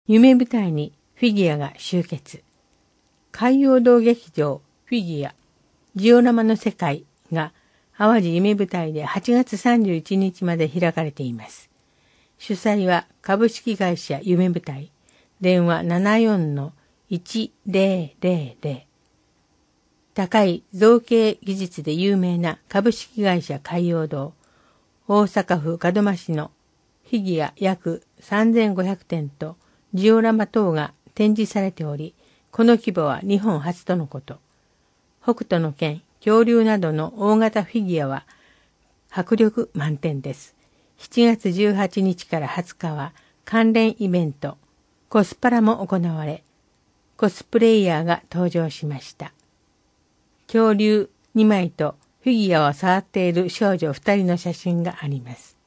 夢舞台にフィギュアが集結。海洋堂劇場フィギュアジオラマの世界が淡路夢舞台で8月31日まで開かれています。主催は株式会社夢舞台。電話 74-1000。高い造形技術で有名な株式会社海洋堂。大阪府門真市のフィギュア約3500点とジオラマ等が展示されており、この規模は日本初とのこと。北斗の拳、恐竜などの大型フィギュアは迫力満点です。7月18日から20日は関連イベント、コスパラも行われ、コスプレイヤーが登場しました。恐竜2枚とフィギュアを触っている少女2人の写真があります。